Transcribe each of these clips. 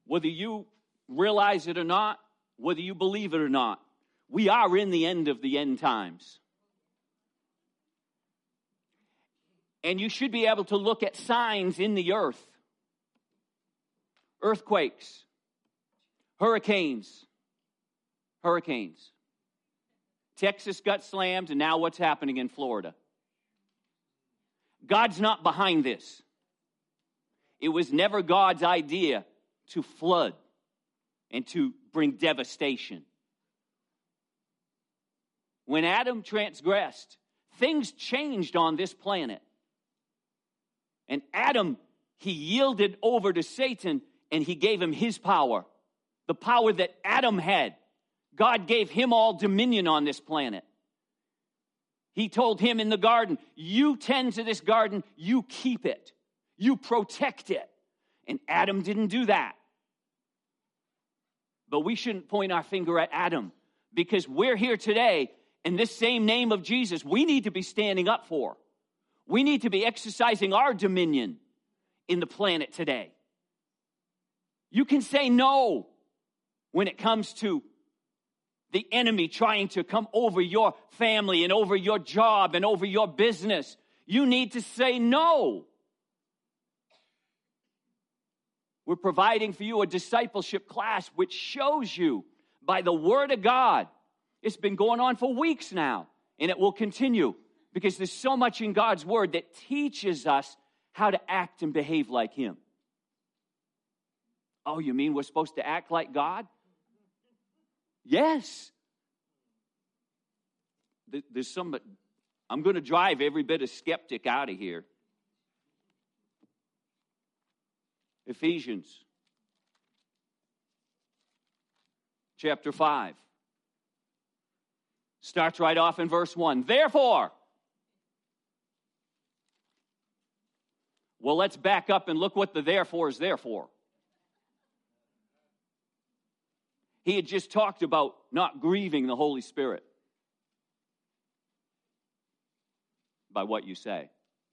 Whether you realize it or not, whether you believe it or not, we are in the end of the end times. And you should be able to look at signs in the earth. Earthquakes, hurricanes. Texas got slammed, and now what's happening in Florida? God's not behind this. It was never God's idea to flood and to bring devastation. When Adam transgressed, things changed on this planet. And Adam, he yielded over to Satan, and he gave him his power. The power that Adam had. God gave him all dominion on this planet. He told him in the garden, you tend to this garden, you keep it. You protect it. And Adam didn't do that. But we shouldn't point our finger at Adam, because we're here today, and this same name of Jesus, we need to be standing up for. We need to be exercising our dominion in the planet today. You can say no when it comes to the enemy trying to come over your family and over your job and over your business. You need to say no. We're providing for you a discipleship class which shows you by the Word of God. It's been going on for weeks now, and it will continue because there's so much in God's Word that teaches us how to act and behave like Him. Oh, you mean we're supposed to act like God? Yes. There's some, I'm going to drive every bit of skeptic out of here. Ephesians chapter 5 starts right off in verse 1. Therefore, well, let's back up and look what the therefore is there for. He had just talked about not grieving the Holy Spirit by what you say.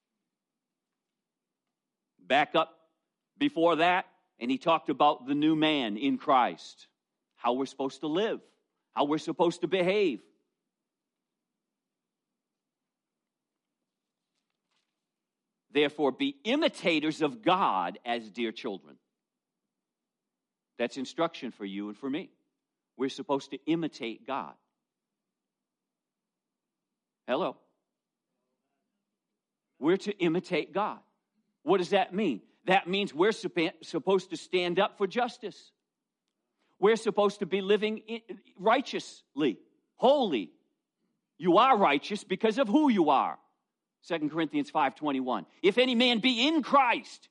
Back up before that, and he talked about the new man in Christ, how we're supposed to live, how we're supposed to behave. Therefore, be imitators of God as dear children. That's instruction for you and for me. We're supposed to imitate God. Hello. We're to imitate God. What does that mean? That means we're supposed to stand up for justice. We're supposed to be living righteously, holy. You are righteous because of who you are. 2 Corinthians 5:21. If any man be in Christ,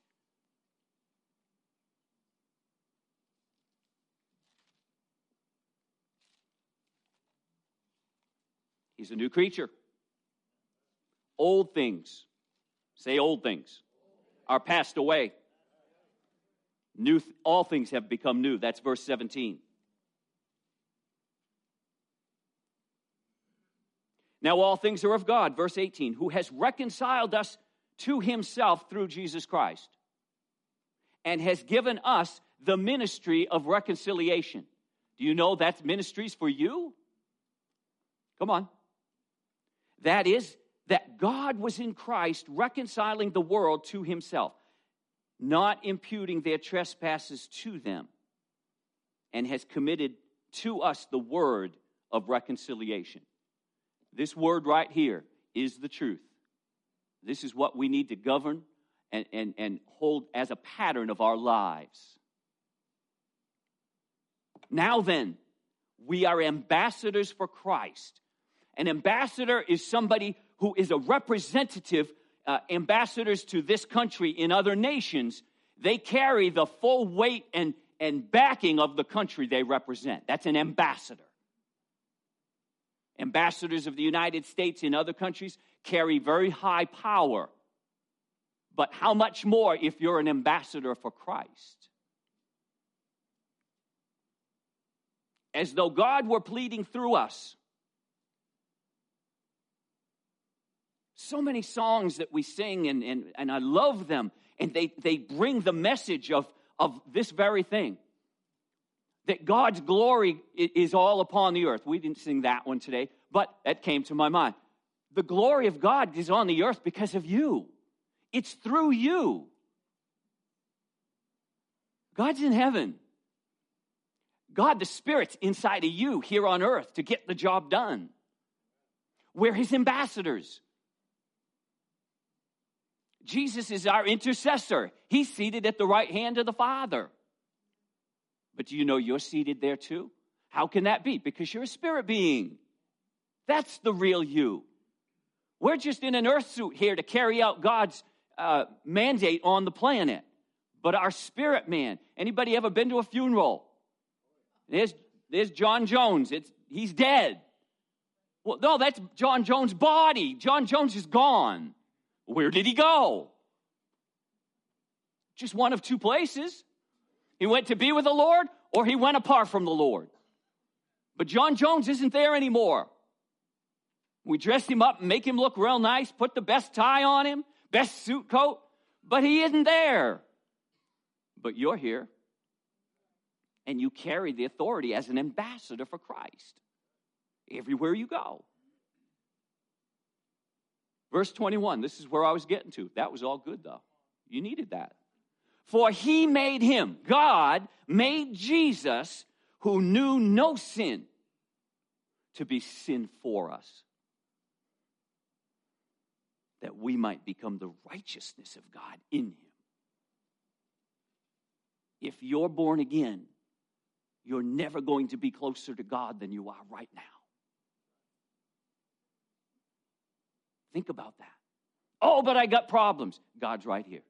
he's a new creature. Old things, say old things, are passed away. New, all things have become new. That's verse 17. Now all things are of God, verse 18, who has reconciled us to himself through Jesus Christ and has given us the ministry of reconciliation. Do you know that ministry's for you? Come on. That is, that God was in Christ reconciling the world to himself, not imputing their trespasses to them, and has committed to us the word of reconciliation. This word right here is the truth. This is what we need to govern and hold as a pattern of our lives. Now then, we are ambassadors for Christ. An ambassador is somebody who is a representative, ambassadors to this country in other nations. They carry the full weight and backing of the country they represent. That's an ambassador. Ambassadors of the United States in other countries carry very high power. But how much more if you're an ambassador for Christ? As though God were pleading through us. So many songs that we sing, and I love them, and they bring the message of this very thing. that God's glory is all upon the earth. We didn't sing that one today, but that came to my mind. The glory of God is on the earth because of you. It's through you. God's in heaven. God, the Spirit's inside of you here on earth to get the job done. We're his ambassadors. Jesus is our intercessor. He's seated at the right hand of the Father. But do you know you're seated there too? How can that be? Because you're a spirit being. That's the real you. We're just in an earth suit here to carry out God's mandate on the planet. But our spirit man, anybody ever been to a funeral? There's John Jones. He's dead. Well, no, that's John Jones' body. John Jones is gone. Where did he go? Just one of two places. He went to be with the Lord, or he went apart from the Lord. But John Jones isn't there anymore. We dress him up and make him look real nice, put the best tie on him, best suit coat, but he isn't there. But you're here, and you carry the authority as an ambassador for Christ everywhere you go. Verse 21, this is where I was getting to. That was all good, though. You needed that. For he made him, God made Jesus, who knew no sin, to be sin for us, that we might become the righteousness of God in him. If you're born again, you're never going to be closer to God than you are right now. Think about that. Oh, but I got problems. God's right here.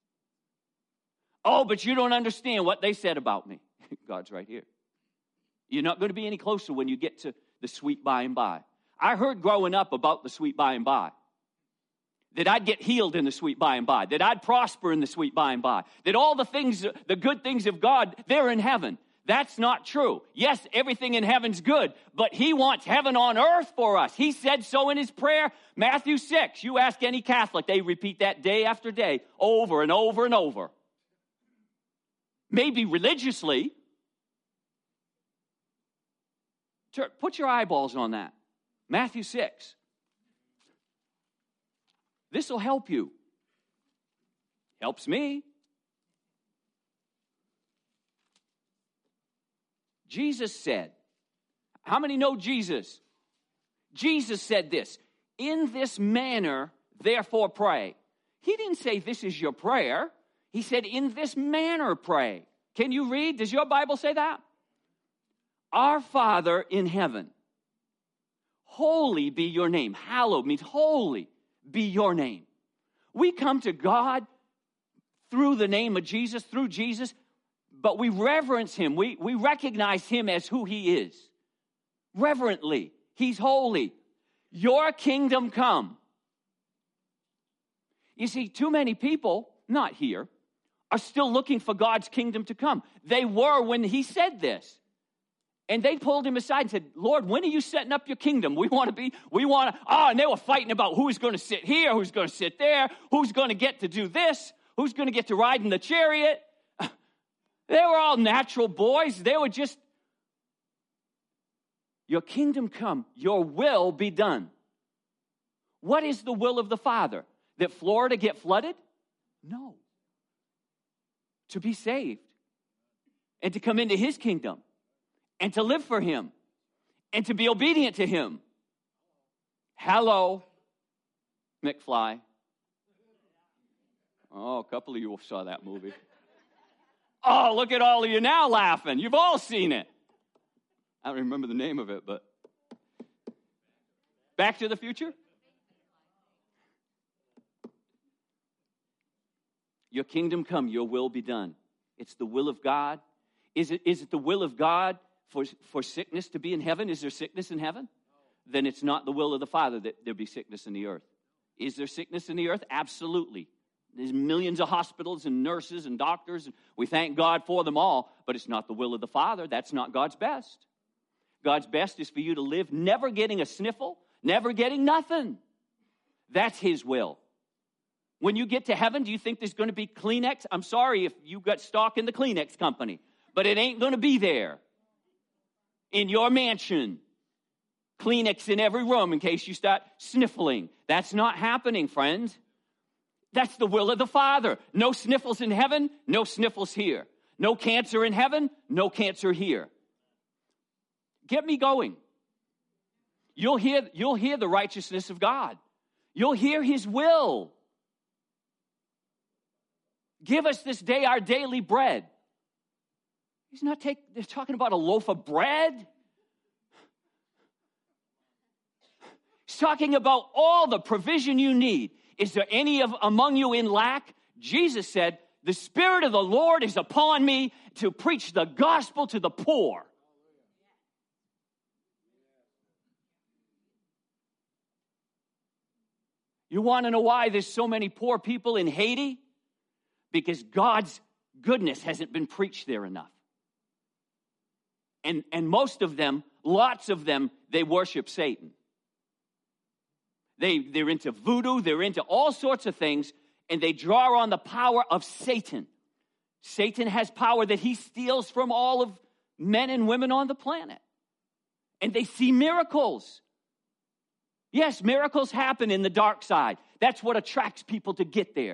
Oh, but you don't understand what they said about me. God's right here. You're not going to be any closer when you get to the sweet by and by. I heard growing up about the sweet by and by. That I'd get healed in the sweet by and by. That I'd prosper in the sweet by and by. That all the things, the good things of God, they're in heaven. That's not true. Yes, everything in heaven's good, but he wants heaven on earth for us. He said so in his prayer, Matthew 6. You ask any Catholic, they repeat that day after day, over and over and over. Maybe religiously. Put your eyeballs on that. Matthew 6. This will help you. Helps me. Jesus said, how many know Jesus? Jesus said this, in this manner, therefore pray. He didn't say this is your prayer. He said, in this manner pray. Can you read? Does your Bible say that? Our Father in heaven, holy be your name. Hallowed means holy be your name. We come to God through the name of Jesus, through Jesus, but we reverence him. We recognize him as who he is. Reverently. He's holy. Your kingdom come. You see, too many people, not here, are still looking for God's kingdom to come. They were when he said this. And they pulled him aside and said, Lord, when are you setting up your kingdom? And they were fighting about who's going to sit here, who's going to sit there, who's going to get to do this, who's going to get to ride in the chariot. They were all natural boys. They were just, your kingdom come, your will be done. What is the will of the Father? That Florida get flooded? No. To be saved and to come into his kingdom and to live for him and to be obedient to him. Hello, McFly. Oh, a couple of you saw that movie. Oh, look at all of you now laughing. You've all seen it. I don't remember the name of it, but Back to the Future? Your kingdom come, your will be done. It's the will of God. Is it the will of God for sickness to be in heaven? Is there sickness in heaven? Then it's not the will of the Father that there be sickness in the earth. Is there sickness in the earth? Absolutely. There's millions of hospitals and nurses and doctors, and we thank God for them all, but it's not the will of the Father. That's not God's best. God's best is for you to live never getting a sniffle, never getting nothing. That's his will. When you get to heaven, do you think there's going to be Kleenex? I'm sorry if you got stock in the Kleenex company, but it ain't going to be there in your mansion. Kleenex in every room in case you start sniffling. That's not happening, friends. That's the will of the Father. No sniffles in heaven, no sniffles here. No cancer in heaven, no cancer here. Get me going. You'll hear the righteousness of God. You'll hear his will. Give us this day our daily bread. They're talking about a loaf of bread. He's talking about all the provision you need. Is there any among you in lack? Jesus said, the Spirit of the Lord is upon me to preach the gospel to the poor. You want to know why there's so many poor people in Haiti? Because God's goodness hasn't been preached there enough. And most of them, lots of them, they worship Satan. They're into voodoo, they're into all sorts of things, and they draw on the power of Satan. Satan has power that he steals from all of men and women on the planet. And they see miracles. Yes, miracles happen in the dark side. That's what attracts people to get there.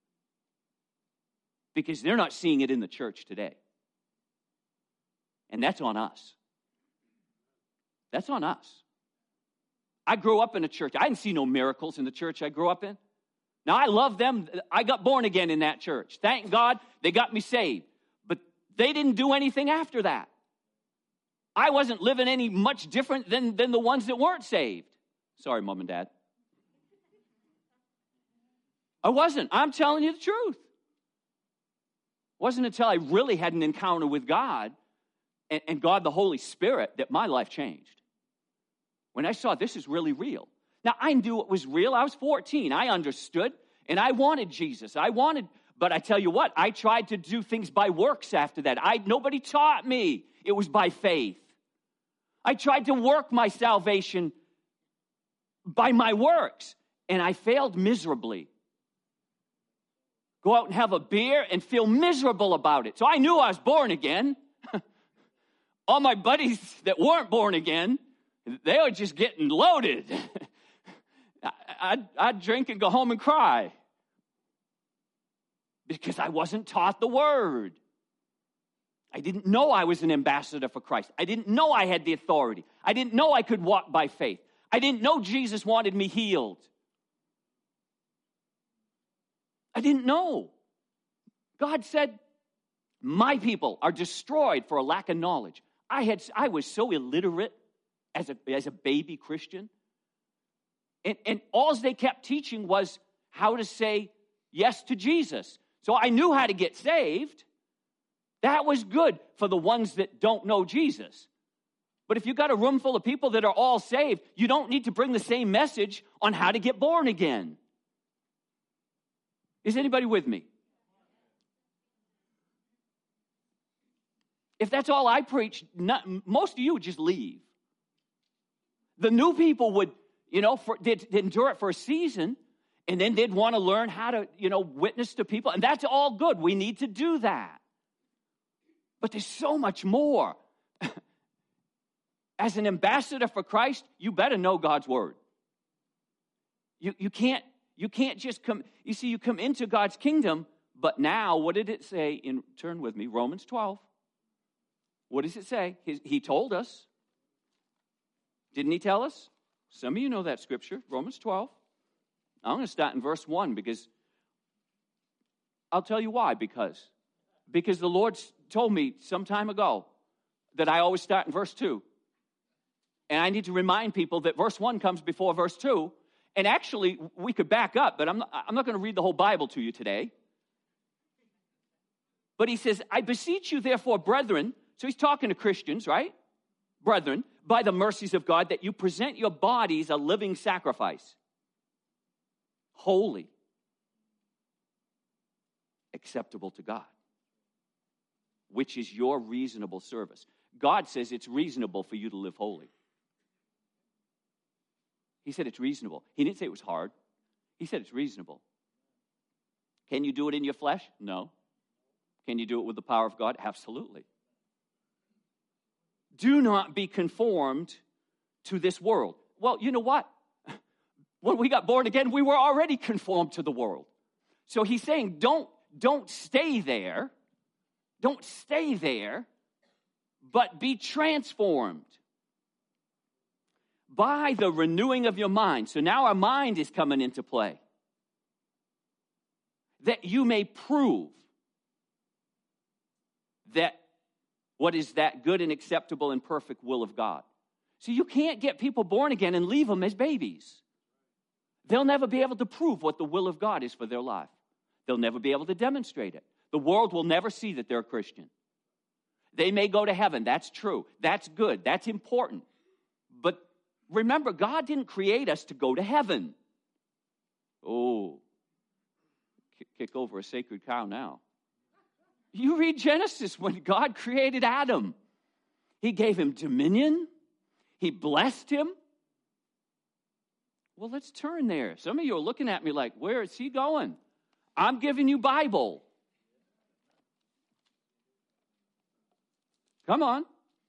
Because they're not seeing it in the church today. And that's on us. That's on us. I grew up in a church. I didn't see no miracles in the church I grew up in. Now, I love them. I got born again in that church. Thank God they got me saved. But they didn't do anything after that. I wasn't living any much different than the ones that weren't saved. Sorry, Mom and Dad. I wasn't. I'm telling you the truth. It wasn't until I really had an encounter with God and God the Holy Spirit that my life changed. When I saw this is really real. Now, I knew it was real. I was 14. I understood, and I wanted Jesus. But I tell you what, I tried to do things by works after that. Nobody taught me. It was by faith. I tried to work my salvation by my works, and I failed miserably. Go out and have a beer and feel miserable about it. So I knew I was born again. All my buddies that weren't born again, they were just getting loaded. I'd drink and go home and cry because I wasn't taught the word. I didn't know I was an ambassador for Christ. I didn't know I had the authority. I didn't know I could walk by faith. I didn't know Jesus wanted me healed. I didn't know. God said, my people are destroyed for a lack of knowledge. I was so illiterate as a baby Christian. And all they kept teaching was how to say yes to Jesus. So I knew how to get saved. That was good for the ones that don't know Jesus. But if you've got a room full of people that are all saved, you don't need to bring the same message on how to get born again. Is anybody with me? If that's all I preach, most of you would just leave. The new people would, they'd endure it for a season, and then they'd want to learn how to, witness to people. And that's all good. We need to do that. But there's so much more. As an ambassador for Christ, you better know God's word. You can't just come. You see, you come into God's kingdom, but now, what did it say? Turn with me, Romans 12. What does it say? He told us. Didn't he tell us? Some of you know that scripture, Romans 12. I'm going to start in verse 1 because I'll tell you why. Because the Lord told me some time ago that I always start in verse 2. And I need to remind people that verse 1 comes before verse 2. And actually, we could back up, but I'm not going to read the whole Bible to you today. But he says, I beseech you, therefore, brethren. So he's talking to Christians, right? Brethren, by the mercies of God, that you present your bodies a living sacrifice, holy, acceptable to God, which is your reasonable service. God says it's reasonable for you to live holy. He said it's reasonable. He didn't say it was hard. He said it's reasonable. Can you do it in your flesh? No. Can you do it with the power of God? Absolutely. do not be conformed to this world. Well, you know what? When we got born again, we were already conformed to the world. So he's saying, don't stay there. Don't stay there, but be transformed by the renewing of your mind. So now our mind is coming into play. That you may prove that what is that good and acceptable and perfect will of God. So you can't get people born again and leave them as babies. They'll never be able to prove what the will of God is for their life. They'll never be able to demonstrate it. The world will never see that they're a Christian. They may go to heaven. That's true. That's good. That's important. But remember, God didn't create us to go to heaven. Oh, kick over a sacred cow now. You read Genesis when God created Adam. He gave him dominion. He blessed him. Well, let's turn there. Some of you are looking at me like, where is he going? I'm giving you Bible. Come on.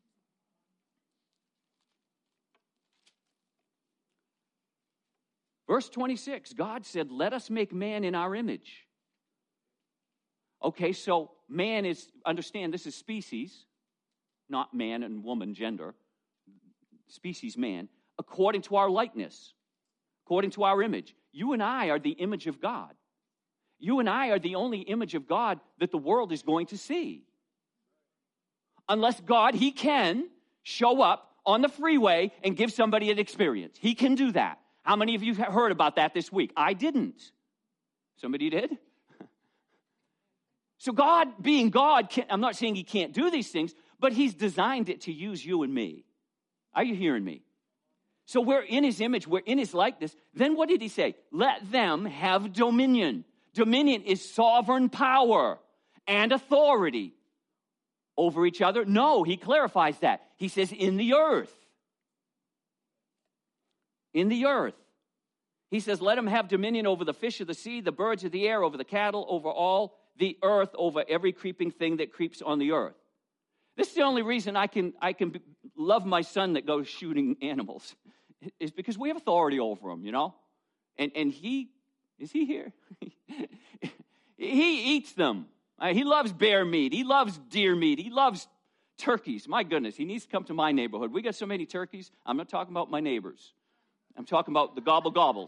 Verse 26, God said, let us make man in our image. Okay, so man is, understand this is species, not man and woman gender. Species man, according to our likeness, according to our image. You and I are the image of God. You and I are the only image of God that the world is going to see. Unless God, he can show up on the freeway and give somebody an experience. He can do that. How many of you have heard about that this week? I didn't. Somebody did? So God, being God, I'm not saying he can't do these things, but he's designed it to use you and me. Are you hearing me? So we're in his image, we're in his likeness. Then what did he say? Let them have dominion. Dominion is sovereign power and authority over each other. No, he clarifies that. He says in the earth. In the earth. He says, let them have dominion over the fish of the sea, the birds of the air, over the cattle, over all the earth, over every creeping thing that creeps on the earth. This is the only reason I can love my son that goes shooting animals, is because we have authority over him, you know? And he, is he here? He eats them. He loves bear meat. He loves deer meat. He loves turkeys. My goodness, he needs to come to my neighborhood. We got so many turkeys. I'm not talking about my neighbors. I'm talking about the gobble gobbles.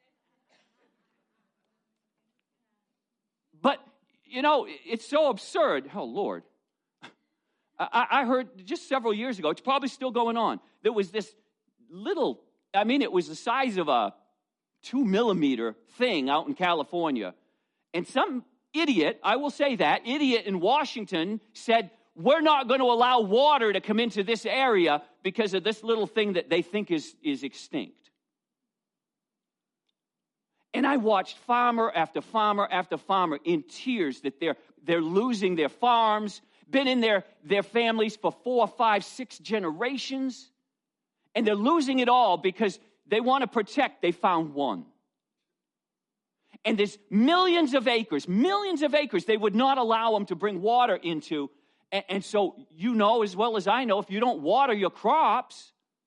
But, you know, it's so absurd. Oh, Lord. I heard just several years ago, it's probably still going on, there was this little, it was the size of a 2-millimeter thing out in California. And some idiot, I will say that, idiot in Washington said, we're not going to allow water to come into this area because of this little thing that they think is extinct. And I watched farmer after farmer after farmer in tears that they're losing their farms, been in their families for 4, 5, 6 generations, and they're losing it all because they want to protect, they found one. And there's millions of acres they would not allow them to bring water into. And so you know as well as I know, if you don't water your crops,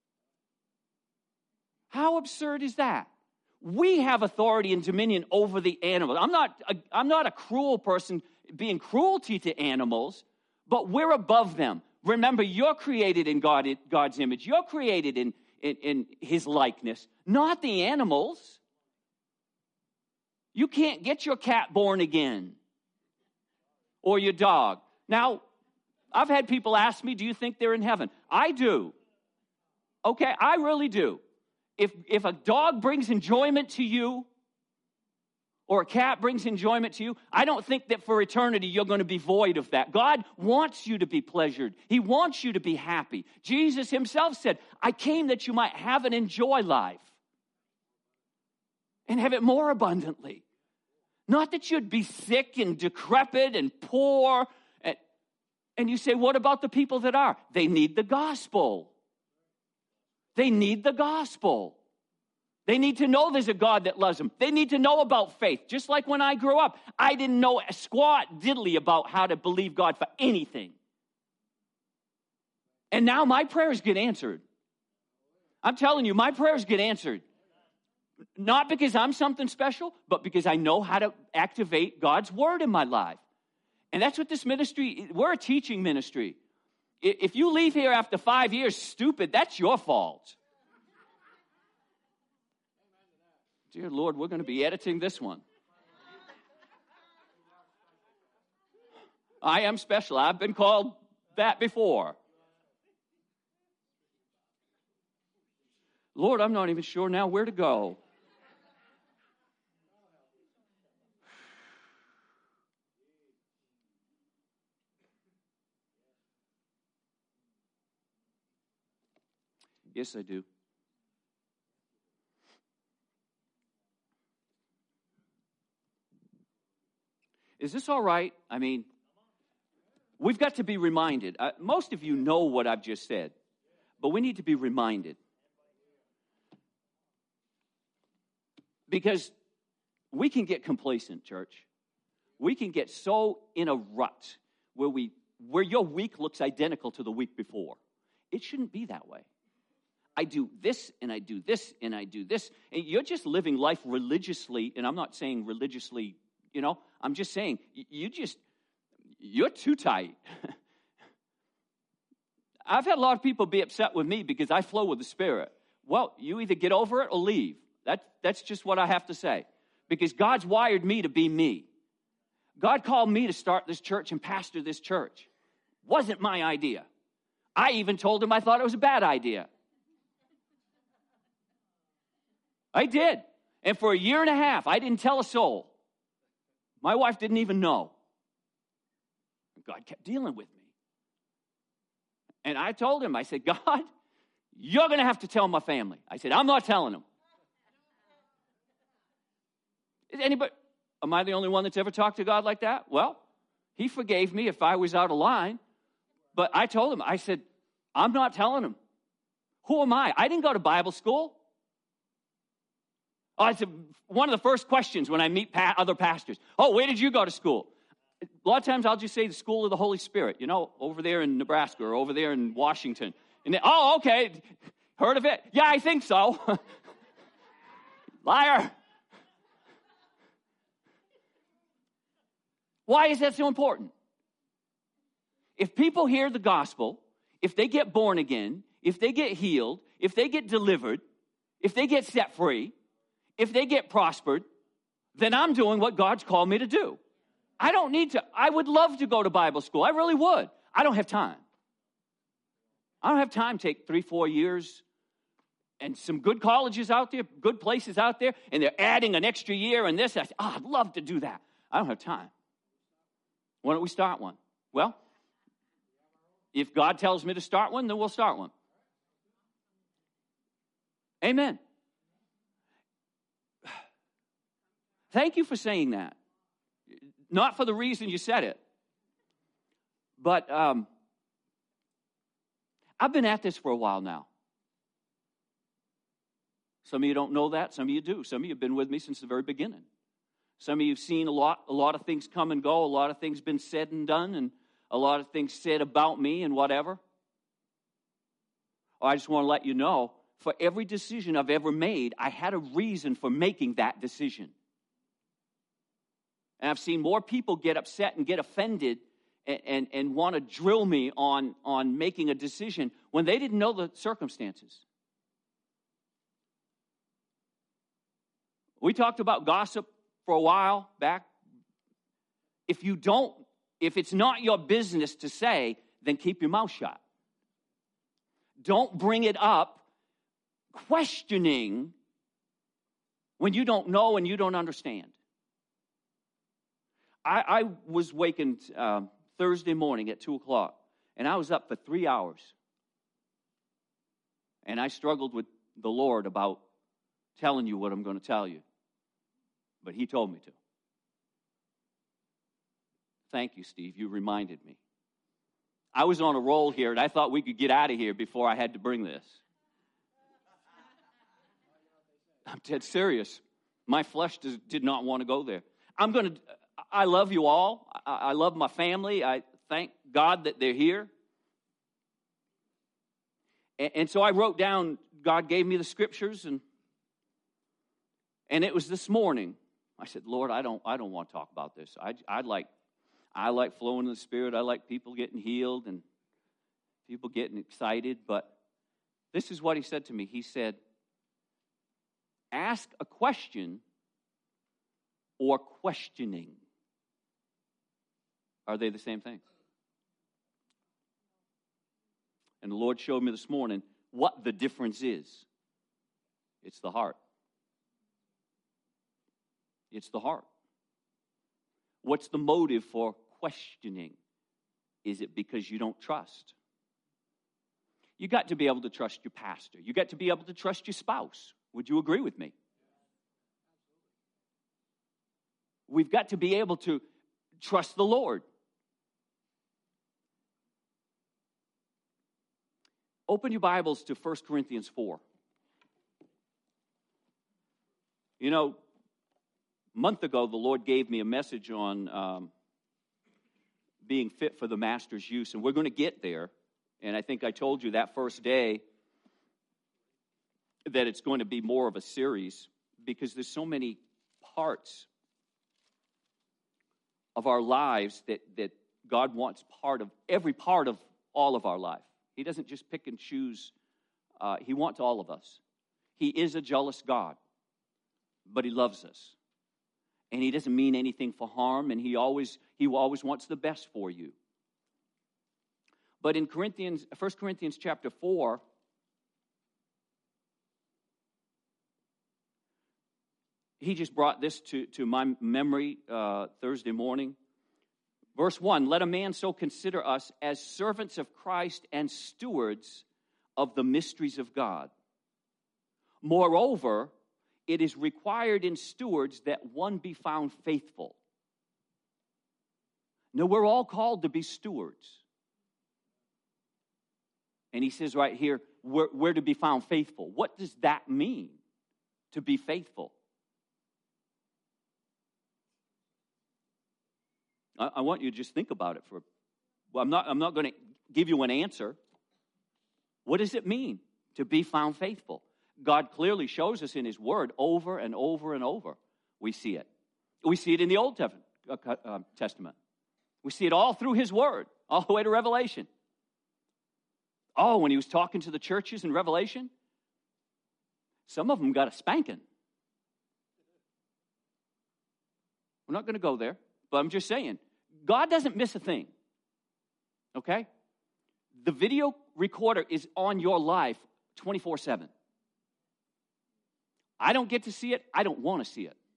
how absurd is that? We have authority and dominion over the animals. I'm not a cruel person being cruelty to animals, but we're above them. Remember, you're created in God's image. You're created in his likeness, not the animals. You can't get your cat born again or your dog. Now, I've had people ask me, do you think they're in heaven? I do. Okay, I really do. If a dog brings enjoyment to you or a cat brings enjoyment to you, I don't think that for eternity you're going to be void of that. God wants you to be pleasured. He wants you to be happy. Jesus himself said, I came that you might have and enjoy life and have it more abundantly. Not that you'd be sick and decrepit and poor. And you say, what about the people that are? They need the gospel. They need the gospel. They need to know there's a God that loves them. They need to know about faith. Just like when I grew up, I didn't know a squat diddly about how to believe God for anything. And now my prayers get answered. I'm telling you, my prayers get answered. Not because I'm something special, but because I know how to activate God's word in my life. And that's what this ministry, we're a teaching ministry. If you leave here after 5 years stupid, that's your fault. Dear Lord, we're going to be editing this one. I am special. I've been called that before. Lord, I'm not even sure now where to go. Yes, I do. Is this all right? I mean, we've got to be reminded. Most of you know what I've just said, but we need to be reminded. Because we can get complacent, church. We can get so in a rut where your week looks identical to the week before. It shouldn't be that way. I do this, and I do this, and I do this. And you're just living life religiously, and I'm not saying religiously, I'm just saying, you're too tight. I've had a lot of people be upset with me because I flow with the Spirit. Well, you either get over it or leave. That's just what I have to say. Because God's wired me to be me. God called me to start this church and pastor this church. Wasn't my idea. I even told him I thought it was a bad idea. I did. And for 1.5 years, I didn't tell a soul. My wife didn't even know. God kept dealing with me. And I told him, I said, God, you're going to have to tell my family. I said, I'm not telling them. Am I the only one that's ever talked to God like that? Well, he forgave me if I was out of line. But I told him, I said, I'm not telling them. Who am I? I didn't go to Bible school. Oh, it's one of the first questions when I meet other pastors. Oh, where did you go to school? A lot of times I'll just say the school of the Holy Spirit, over there in Nebraska or over there in Washington. And then, oh, okay, heard of it? Yeah, I think so. Liar. Why is that so important? If people hear the gospel, if they get born again, if they get healed, if they get delivered, if they get set free, if they get prospered, then I'm doing what God's called me to do. I don't need to. I would love to go to Bible school. I really would. I don't have time. I don't have time to take 3-4 years and some good colleges out there, good places out there, and they're adding an extra year and this. I say, I'd love to do that. I don't have time. Why don't we start one? Well, if God tells me to start one, then we'll start one. Amen. Thank you for saying that. Not for the reason you said it. But I've been at this for a while now. Some of you don't know that. Some of you do. Some of you have been with me since the very beginning. Some of you have seen a lot of things come and go. A lot of things been said and done, and a lot of things said about me and whatever. I just want to let you know, for every decision I've ever made, I had a reason for making that decision. And I've seen more people get upset and get offended and want to drill me on making a decision when they didn't know the circumstances. We talked about gossip for a while back. If it's not your business to say, then keep your mouth shut. Don't bring it up questioning when you don't know and you don't understand. I was wakened Thursday morning at 2 o'clock, and I was up for 3 hours. And I struggled with the Lord about telling you what I'm going to tell you. But he told me to. Thank you, Steve. You reminded me. I was on a roll here, and I thought we could get out of here before I had to bring this. I'm dead serious. My flesh did not want to go there. I love you all. I love my family. I thank God that they're here. And so I wrote down, God gave me the scriptures, and it was this morning. I said, Lord, I don't want to talk about this. I like flowing in the Spirit. I like people getting healed and people getting excited. But this is what he said to me. He said, ask a question or questioning. Are they the same thing? And the Lord showed me this morning what the difference is. It's the heart. It's the heart. What's the motive for questioning? Is it because you don't trust? You got to be able to trust your pastor. You got to be able to trust your spouse. Would you agree with me? We've got to be able to trust the Lord. Open your Bibles to 1 Corinthians 4. You know, a month ago, the Lord gave me a message on being fit for the Master's use, and we're going to get there. And I think I told you that first day that it's going to be more of a series because there's so many parts of our lives that God wants every part of all of our life. He doesn't just pick and choose. He wants all of us. He is a jealous God, but he loves us. And he doesn't mean anything for harm, and he always wants the best for you. But in 1 Corinthians chapter 4, he just brought this to my memory Thursday morning. Verse 1, let a man so consider us as servants of Christ and stewards of the mysteries of God. Moreover, it is required in stewards that one be found faithful. Now, we're all called to be stewards. And he says right here, we're to be found faithful. What does that mean, to be faithful? I want you to just think about it I'm not going to give you an answer. What does it mean to be found faithful? God clearly shows us in his word over and over and over. We see it. We see it in the Old Testament. We see it all through his word, all the way to Revelation. Oh, when he was talking to the churches in Revelation, some of them got a spanking. We're not going to go there, but I'm just saying, God doesn't miss a thing, okay? The video recorder is on your life 24/7. I don't get to see it. I don't want to see it.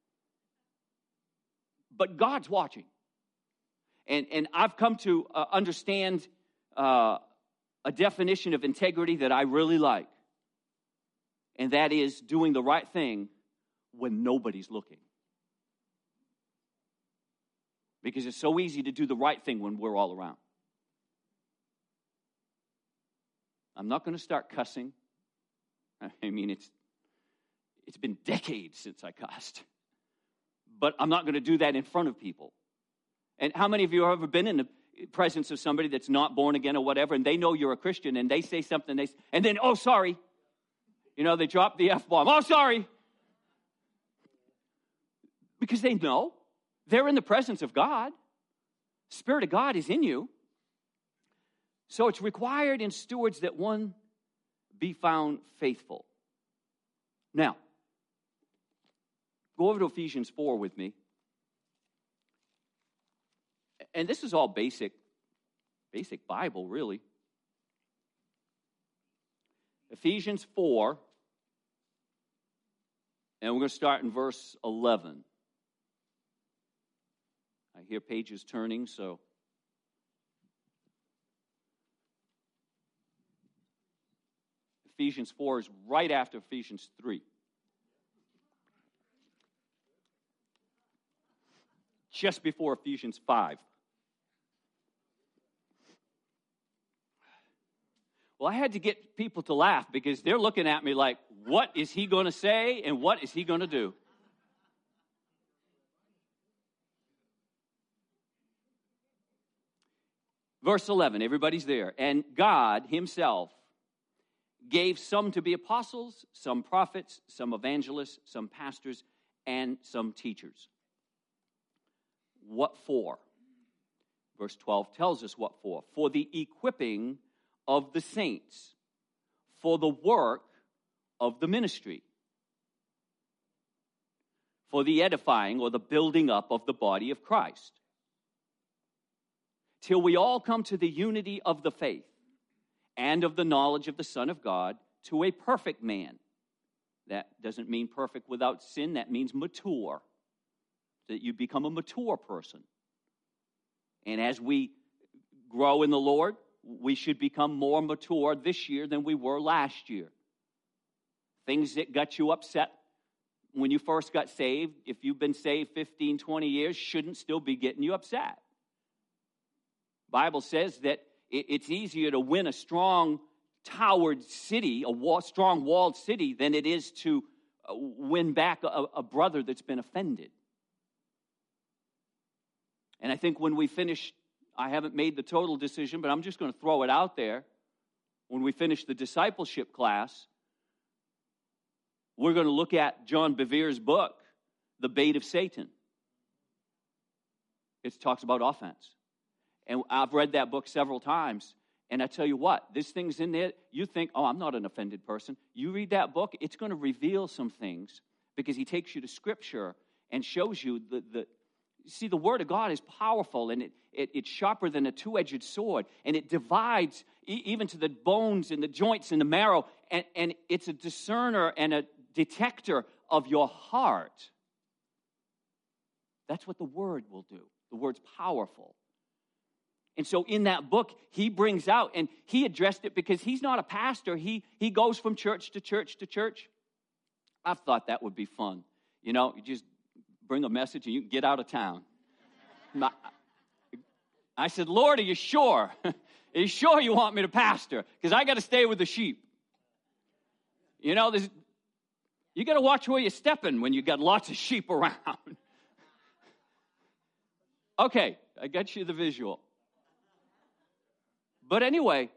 But God's watching. And I've come to understand a definition of integrity that I really like. And that is doing the right thing when nobody's looking. Because it's so easy to do the right thing when we're all around. I'm not going to start cussing. I mean, it's been decades since I cussed. But I'm not going to do that in front of people. And how many of you have ever been in the presence of somebody that's not born again or whatever, and they know you're a Christian, and they say something, and then, oh, sorry. You know, they drop the F-bomb. Oh, sorry. Because they know. They're in the presence of God. Spirit of God is in you. So it's required in stewards that one be found faithful. Now, go over to Ephesians 4 with me. And this is all basic Bible, really. Ephesians 4, and we're going to start in verse 11. I hear pages turning, so. Ephesians 4 is right after Ephesians 3. Just before Ephesians 5. Well, I had to get people to laugh because they're looking at me like, what is he going to say and what is he going to do? Verse 11, everybody's there. And God himself gave some to be apostles, some prophets, some evangelists, some pastors, and some teachers. What for? Verse 12 tells us what for. For the equipping of the saints, for the work of the ministry, for the edifying or the building up of the body of Christ, till we all come to the unity of the faith and of the knowledge of the Son of God, to a perfect man. That doesn't mean perfect without sin. That means mature, that you become a mature person. And as we grow in the Lord, we should become more mature this year than we were last year. Things that got you upset when you first got saved, if you've been saved 15, 20 years, shouldn't still be getting you upset. Bible says that it's easier to win a strong towered city, strong walled city, than it is to win back a brother that's been offended. And I think when we finish, I haven't made the total decision, but I'm just going to throw it out there. When we finish the discipleship class, we're going to look at John Bevere's book, The Bait of Satan. It talks about offense. And I've read that book several times. And I tell you what, this thing's in there. You think, oh, I'm not an offended person. You read that book, it's going to reveal some things because he takes you to Scripture and shows you see, the Word of God is powerful, and it's sharper than a two-edged sword, and it divides even to the bones and the joints and the marrow, and it's a discerner and a detector of your heart. That's what the Word will do. The Word's powerful. And so in that book, he brings out, and he addressed it because he's not a pastor. He goes from church to church to church. I thought that would be fun. You know, you just bring a message and you can get out of town. I said, Lord, are you sure? Are you sure you want me to pastor? Because I got to stay with the sheep. You know, you got to watch where you're stepping when you got lots of sheep around. Okay, I got you the visual. But anyway,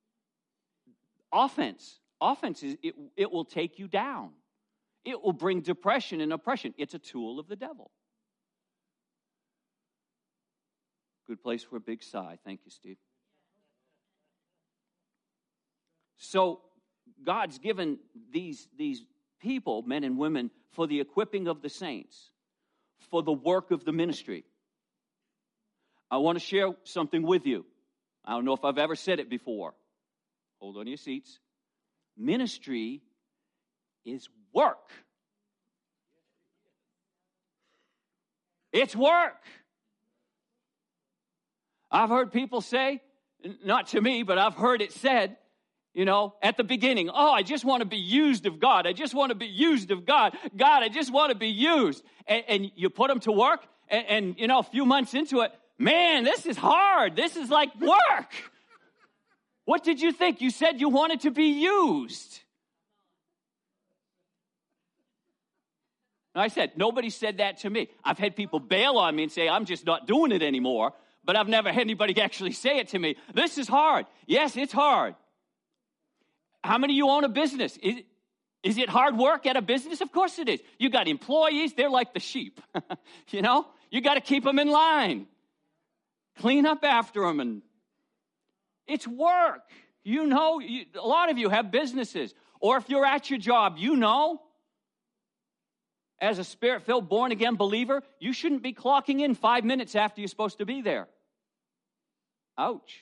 offense is, it will take you down. It will bring depression and oppression. It's a tool of the devil. Good place for a big sigh. Thank you, Steve. So God's given these people, men and women, for the equipping of the saints, for the work of the ministry. I want to share something with you. I don't know if I've ever said it before. Hold on to your seats. Ministry is work. It's work. I've heard people say, not to me, but I've heard it said, you know, at the beginning, oh, I just want to be used of God. I just want to be used of God. God, I just want to be used. And you put them to work, and you know, a few months into it, man, this is hard. This is like work. What did you think? You said you wanted to be used. And I said, nobody said that to me. I've had people bail on me and say, I'm just not doing it anymore. But I've never had anybody actually say it to me. This is hard. Yes, it's hard. How many of you own a business? Is it hard work at a business? Of course it is. You got employees. They're like the sheep. You know, you got to keep them in line. Clean up after them. And it's work. You know, a lot of you have businesses. Or if you're at your job, you know, as a Spirit-filled, born-again believer, you shouldn't be clocking in 5 minutes after you're supposed to be there. Ouch.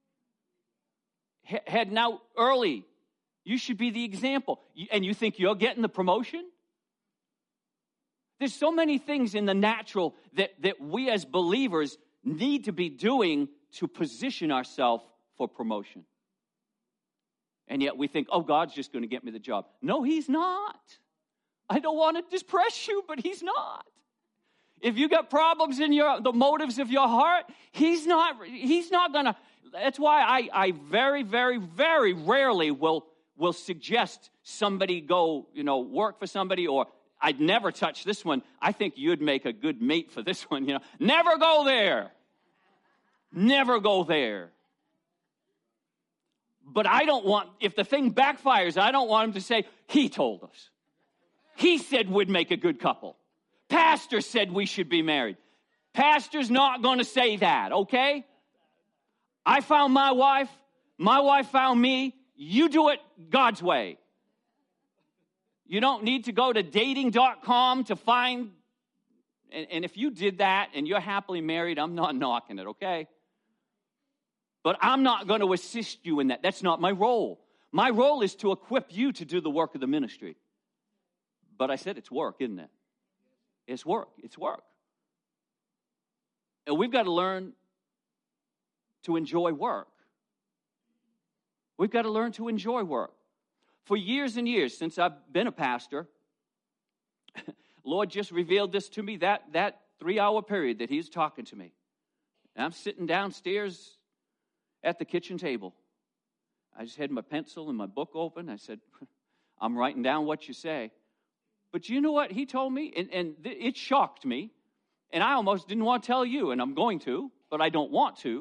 Heading out early. You should be the example. And you think you're getting the promotion? There's so many things in the natural that we as believers need to be doing to position ourselves for promotion. And yet we think, oh, God's just going to get me the job. No, He's not. I don't want to depress you, but He's not. If you got problems in the motives of your heart, He's not going to. That's why I very, very, very rarely will suggest somebody go, work for somebody, or I'd never touch this one. I think you'd make a good mate for this one, Never go there. Never go there. But I don't want, if the thing backfires, I don't want him to say, he told us. He said we'd make a good couple. Pastor said we should be married. Pastor's not going to say that, okay? I found my wife found me. You do it God's way. You don't need to go to dating.com to find, and if you did that and you're happily married, I'm not knocking it, okay? But I'm not going to assist you in that. That's not my role. My role is to equip you to do the work of the ministry. But I said it's work, isn't it? It's work. It's work. And we've got to learn to enjoy work. We've got to learn to enjoy work. For years and years, since I've been a pastor, Lord just revealed this to me, that 3-hour period that he's talking to me. And I'm sitting downstairs at the kitchen table. I just had my pencil and my book open. I said, I'm writing down what you say. But you know what he told me? And it shocked me. And I almost didn't want to tell you, and I'm going to, but I don't want to.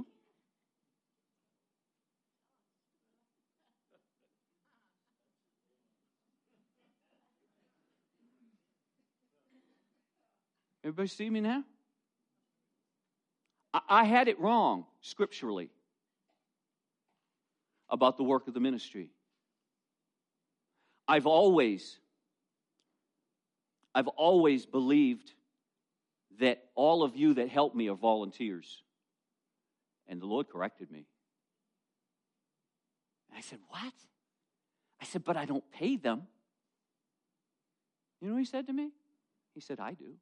Everybody see me now? I had it wrong scripturally about the work of the ministry. I've always believed that all of you that help me are volunteers. And the Lord corrected me. And I said, what? I said, but I don't pay them. You know what he said to me? He said, I do.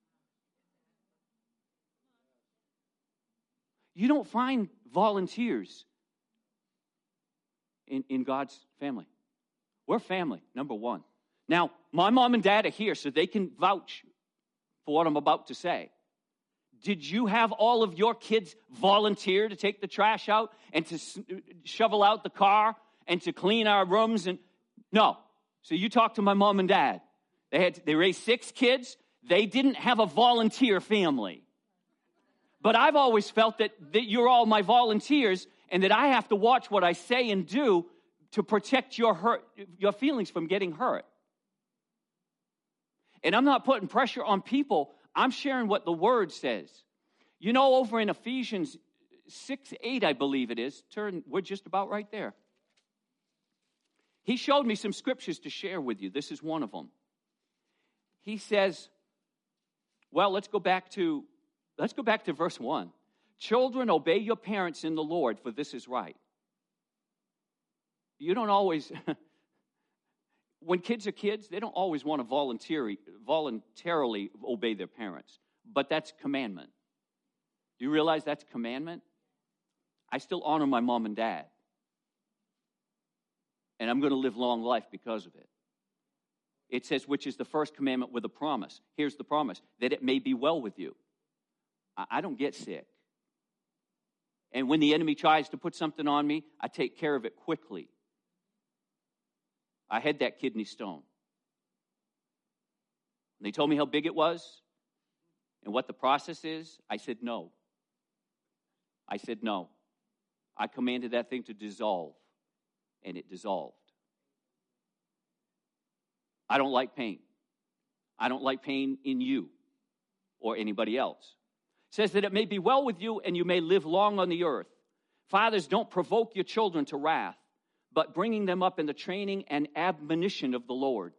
You don't find volunteers in God's family. We're family, number one. Now, my mom and dad are here, so they can vouch for what I'm about to say. Did you have all of your kids volunteer to take the trash out and to shovel out the car and to clean our rooms? No. So you talk to my mom and dad. They raised 6 kids. They didn't have a volunteer family. But I've always felt that you're all my volunteers and that I have to watch what I say and do to protect your feelings from getting hurt. And I'm not putting pressure on people. I'm sharing what the Word says. You know, over in Ephesians 6:8, I believe it is. We're just about right there. He showed me some scriptures to share with you. This is one of them. He says, well, let's go back to verse 1. Children, obey your parents in the Lord, for this is right. You don't always, when kids are kids, they don't always want to voluntarily obey their parents. But that's commandment. Do you realize that's commandment? I still honor my mom and dad. And I'm going to live long life because of it. It says, which is the first commandment with a promise. Here's the promise, that it may be well with you. I don't get sick. And when the enemy tries to put something on me, I take care of it quickly. I had that kidney stone. And they told me how big it was and what the process is. I said no. I said no. I commanded that thing to dissolve, and it dissolved. I don't like pain. I don't like pain in you or anybody else. It says that it may be well with you and you may live long on the earth. Fathers, don't provoke your children to wrath, but bringing them up in the training and admonition of the Lord.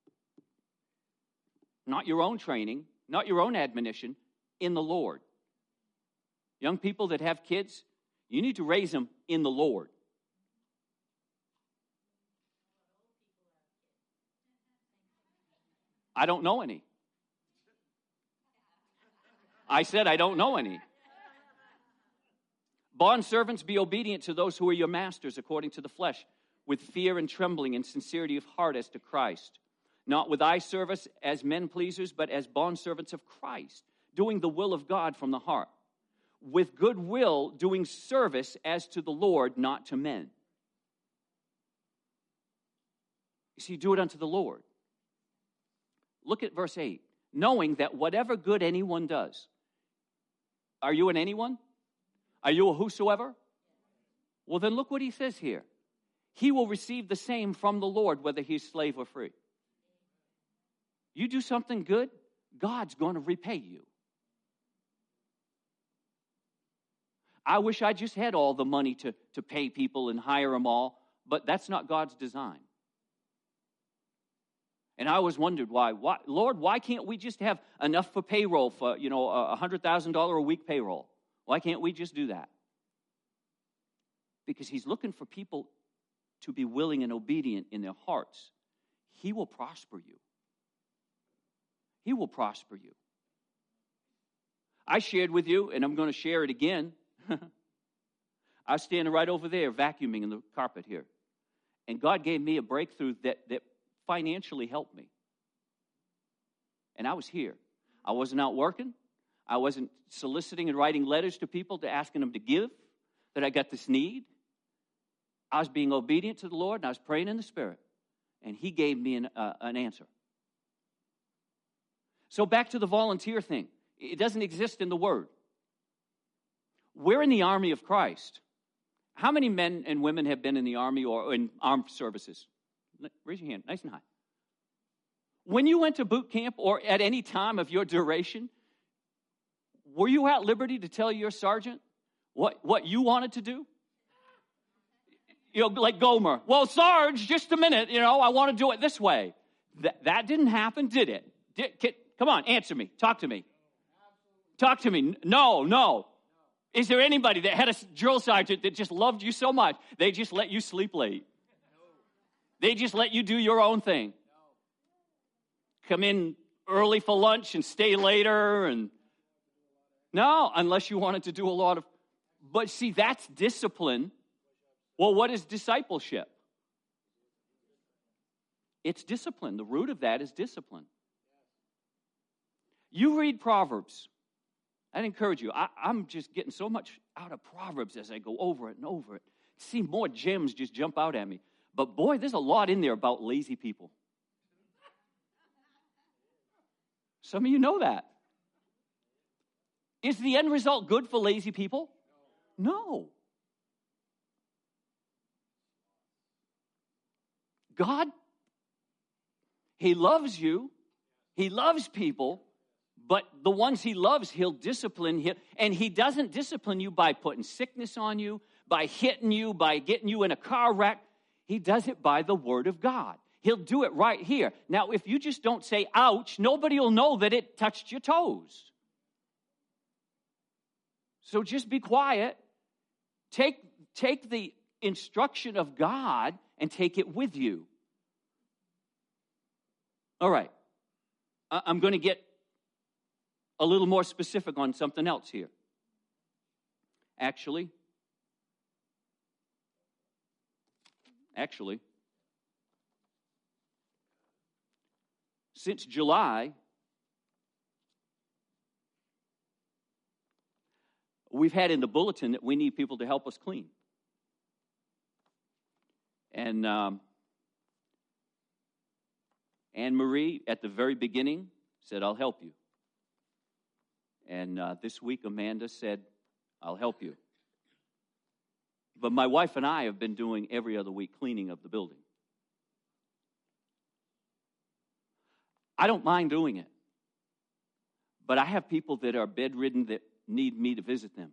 Not your own training, not your own admonition, in the Lord. Young people that have kids, you need to raise them in the Lord. I don't know any. I said I don't know any. Bondservants, be obedient to those who are your masters according to the flesh, with fear and trembling and sincerity of heart as to Christ. Not with eye service as men pleasers, but as bondservants of Christ, doing the will of God from the heart. With good will, doing service as to the Lord, not to men. You see, do it unto the Lord. Look at verse 8. Knowing that whatever good anyone does. Are you an anyone? Are you a whosoever? Well, then look what he says here. he will receive the same from the Lord, whether he's slave or free. You do something good, God's going to repay you. I wish I just had all the money to pay people and hire them all, but that's not God's design. And I always wondered why, Lord, why can't we just have enough for payroll for, a $100,000 a week payroll? Why can't we just do that? Because he's looking for people to be willing and obedient in their hearts. He will prosper you. He will prosper you. I shared with you, and I'm going to share it again. I was standing right over there vacuuming in the carpet here. And God gave me a breakthrough that financially helped me. And I was here. I wasn't out working. I wasn't soliciting and writing letters to people to asking them to give, that I got this need. I was being obedient to the Lord, and I was praying in the Spirit. And he gave me an answer. So back to the volunteer thing. It doesn't exist in the Word. We're in the army of Christ. How many men and women have been in the army or in armed services? Raise your hand, nice and high. When you went to boot camp or at any time of your duration, were you at liberty to tell your sergeant what you wanted to do? Like Gomer. Well, Sarge, just a minute, I want to do it this way. That didn't happen, did it? Come on, answer me. Talk to me. Talk to me. No. Is there anybody that had a drill sergeant that just loved you so much, they just let you sleep late? They just let you do your own thing. Come in early for lunch and stay later. No, unless you wanted to do a lot of... But see, that's discipline. Well, what is discipleship? It's discipline. The root of that is discipline. You read Proverbs. I'd encourage you. I'm just getting so much out of Proverbs as I go over it and over it. See more gems just jump out at me. But boy, there's a lot in there about lazy people. Some of you know that. Is the end result good for lazy people? No. God, he loves you. He loves people. But the ones he loves, he'll discipline. And he doesn't discipline you by putting sickness on you, by hitting you, by getting you in a car wreck. He does it by the word of God. He'll do it right here. Now, if you just don't say, ouch, nobody will know that it touched your toes. So just be quiet. Take the instruction of God and take it with you. All right. I'm going to get a little more specific on something else here. Actually, since July, we've had in the bulletin that we need people to help us clean. And Anne-Marie, at the very beginning, said, I'll help you. And this week, Amanda said, I'll help you. But my wife and I have been doing every other week cleaning of the building. I don't mind doing it. But I have people that are bedridden that need me to visit them.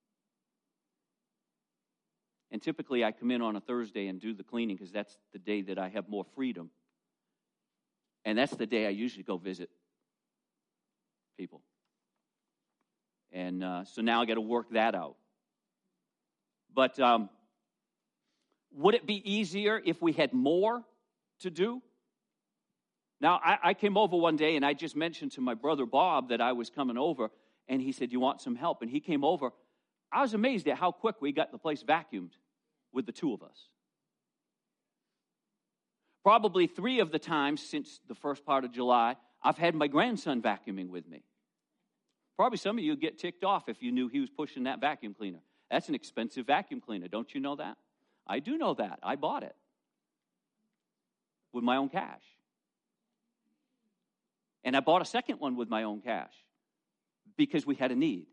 And typically I come in on a Thursday and do the cleaning because that's the day that I have more freedom. And that's the day I usually go visit people. And so now I got to work that out. But would it be easier if we had more to do? Now, I came over one day and I just mentioned to my brother Bob that I was coming over, and he said, you want some help? And he came over. I was amazed at how quick we got the place vacuumed with the two of us. Probably 3 of the times since the first part of July, I've had my grandson vacuuming with me. Probably some of you get ticked off if you knew he was pushing that vacuum cleaner. That's an expensive vacuum cleaner. Don't you know that? I do know that. I bought it with my own cash. And I bought a second one with my own cash because we had a need.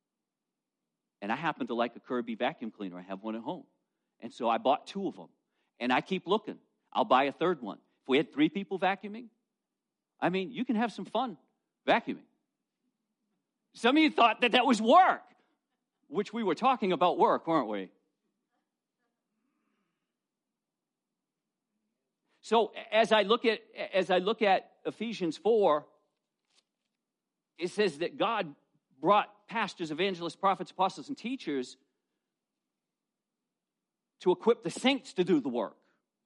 And I happen to like a Kirby vacuum cleaner. I have one at home. And so I bought 2 of them. And I keep looking. I'll buy a third one. If we had 3 people vacuuming, I mean, you can have some fun vacuuming. Some of you thought that was work, which we were talking about work, weren't we? So as I look at Ephesians 4, it says that God brought pastors, evangelists, prophets, apostles, and teachers to equip the saints to do the work.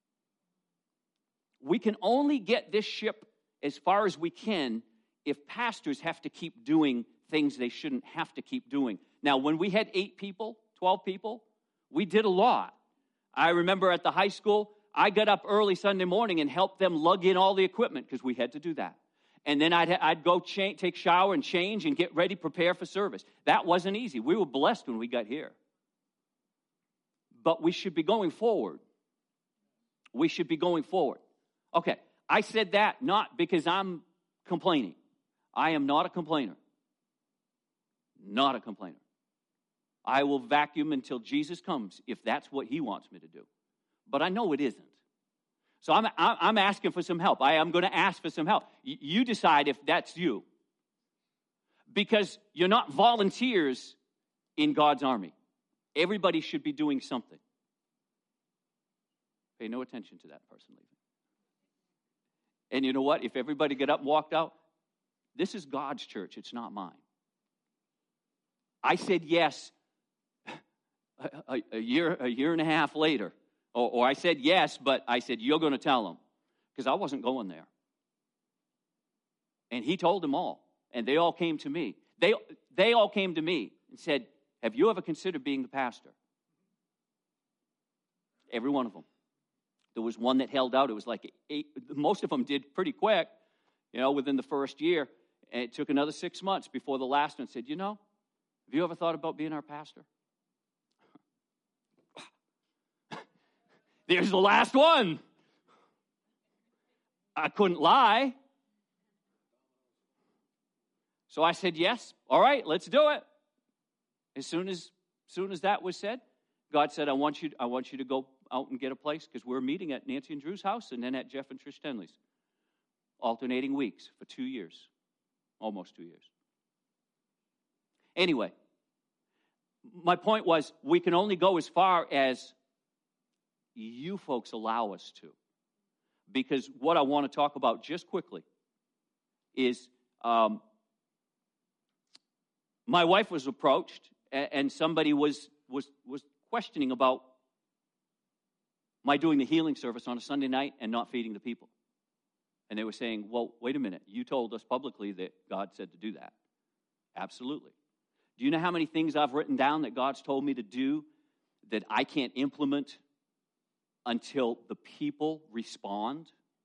We can only get this ship as far as we can if pastors have to keep doing things they shouldn't have to keep doing. Now, when we had 8 people, 12 people, we did a lot. I remember at the high school, I got up early Sunday morning and helped them lug in all the equipment because we had to do that. And then I'd go take a shower and change and get ready, prepare for service. That wasn't easy. We were blessed when we got here. But we should be going forward. We should be going forward. Okay, I said that not because I'm complaining. I am not a complainer. Not a complainer. I will vacuum until Jesus comes if that's what he wants me to do. But I know it isn't. So I'm asking for some help. I am going to ask for some help. You decide if that's you. Because you're not volunteers in God's army. Everybody should be doing something. Pay no attention to that person leaving. And you know what? If everybody got up and walked out, this is God's church. It's not mine. I said yes a year and a half later. Or I said yes, but I said, you're going to tell them. Because I wasn't going there. And he told them all. And they all came to me. They all came to me and said, have you ever considered being the pastor? Every one of them. There was one that held out. It was like 8. Most of them did pretty quick, within the first year. And it took another 6 months before the last one said, have you ever thought about being our pastor? There's the last one. I couldn't lie. So I said, yes, all right, let's do it. As soon as that was said, God said, I want you to go out and get a place because we're meeting at Nancy and Drew's house and then at Jeff and Trish Stenley's. Alternating weeks for 2 years. Almost 2 years. Anyway, my point was we can only go as far as you folks allow us to. Because what I want to talk about just quickly is my wife was approached and somebody was questioning about my doing the healing service on a Sunday night and not feeding the people. And they were saying, well, wait a minute. You told us publicly that God said to do that. Absolutely. Do you know how many things I've written down that God's told me to do that I can't implement until the people respond?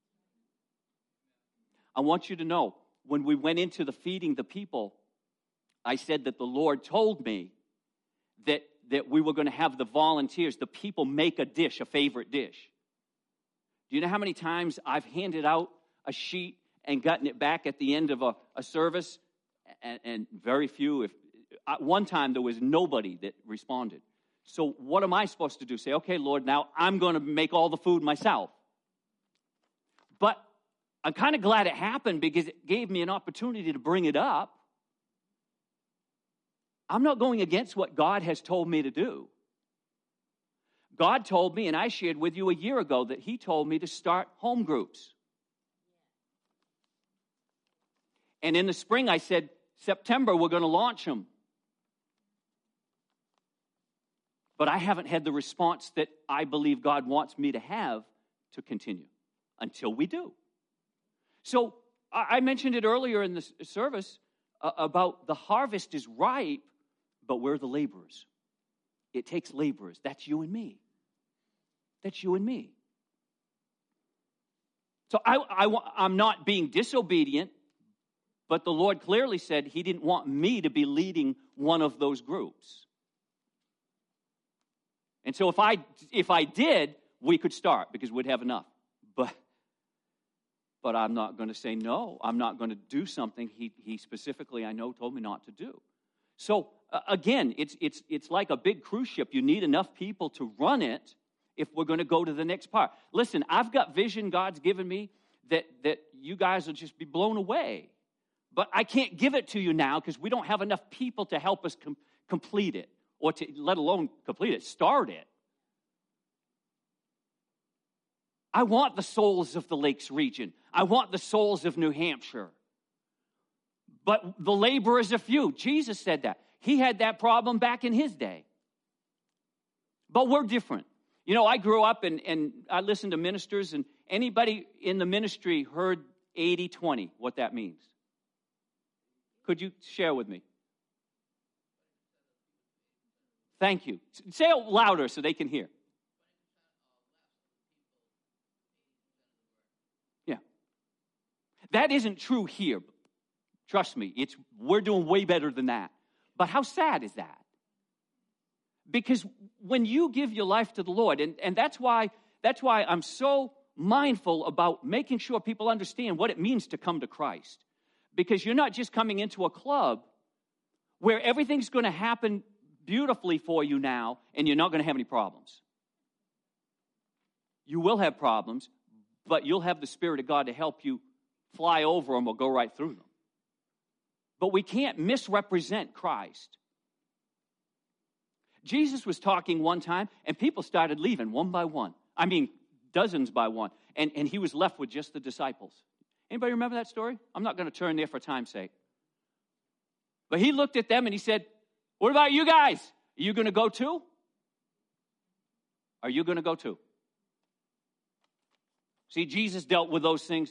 I want you to know, when we went into the feeding the people, I said that the Lord told me that we were going to have the volunteers, the people make a dish, a favorite dish. Do you know how many times I've handed out a sheet and gotten it back at the end of a service? And very few. One time there was nobody that responded. So what am I supposed to do? Say, okay, Lord, now I'm going to make all the food myself. But I'm kind of glad it happened because it gave me an opportunity to bring it up. I'm not going against what God has told me to do. God told me, and I shared with you a year ago, that he told me to start home groups. And in the spring, I said, September, we're going to launch them. But I haven't had the response that I believe God wants me to have to continue until we do. So I mentioned it earlier in the service about the harvest is ripe, but we're the laborers. It takes laborers. That's you and me. That's you and me. So I'm not being disobedient, but the Lord clearly said he didn't want me to be leading one of those groups. And so if I did, we could start because we'd have enough. But I'm not going to say no. I'm not going to do something he specifically, I know, told me not to do. So again, it's like a big cruise ship. You need enough people to run it, if we're going to go to the next part. Listen, I've got vision God's given me that you guys will just be blown away. But I can't give it to you now because we don't have enough people to help us complete it, or to let alone complete it, start it. I want the souls of the Lakes region. I want the souls of New Hampshire. But the laborers are few. Jesus said that. He had that problem back in his day. But we're different. You know, I grew up and I listened to ministers, and anybody in the ministry heard 80-20, what that means. Could you share with me? Thank you. Say it louder so they can hear. Yeah. That isn't true here. Trust me, we're doing way better than that. But how sad is that? Because when you give your life to the Lord, and that's why I'm so mindful about making sure people understand what it means to come to Christ. Because you're not just coming into a club where everything's going to happen beautifully for you now, and you're not going to have any problems. You will have problems, but you'll have the Spirit of God to help you fly over them or go right through them. But we can't misrepresent Christ. Jesus was talking one time, and people started leaving one by one. I mean, dozens by one. And he was left with just the disciples. Anybody remember that story? I'm not going to turn there for time's sake. But he looked at them and he said, what about you guys? Are you going to go too? Are you going to go too? See, Jesus dealt with those things.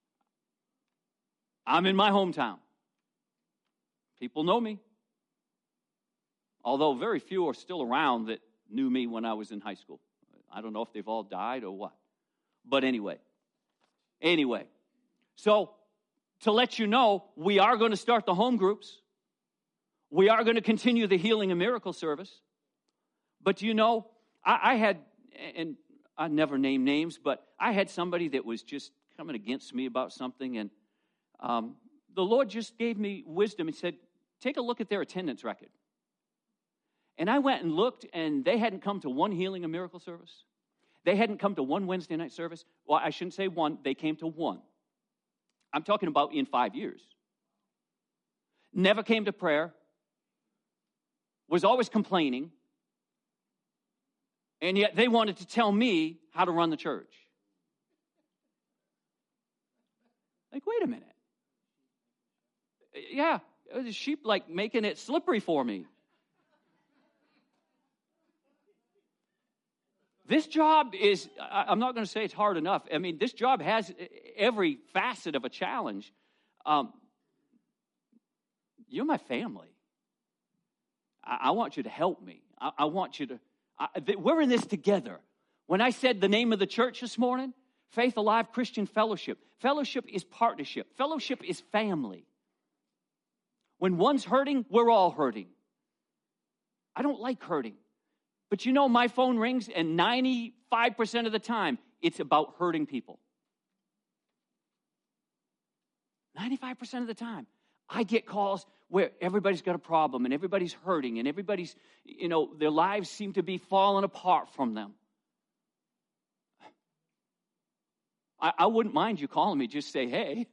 I'm in my hometown. People know me. Although very few are still around that knew me when I was in high school. I don't know if they've all died or what. But anyway. So, to let you know, we are going to start the home groups. We are going to continue the healing and miracle service. But you know, I had, and I never name names, but I had somebody that was just coming against me about something, and the Lord just gave me wisdom and said, take a look at their attendance record. And I went and looked, and they hadn't come to one healing and miracle service. They hadn't come to one Wednesday night service. Well, I shouldn't say one. They came to one. I'm talking about in 5 years. Never came to prayer. Was always complaining. And yet they wanted to tell me how to run the church. Like, wait a minute. Yeah, the sheep like making it slippery for me. This job is, I'm not going to say it's hard enough. I mean, this job has every facet of a challenge. You're my family. I want you to help me. I want you to, we're in this together. When I said the name of the church this morning, Faith Alive Christian Fellowship. Fellowship is partnership. Fellowship is family. When one's hurting, we're all hurting. I don't like hurting. But you know, my phone rings, and 95% of the time, it's about hurting people. 95% of the time. I get calls where everybody's got a problem, and everybody's hurting, and everybody's, you know, their lives seem to be falling apart from them. I wouldn't mind you calling me, just say, hey.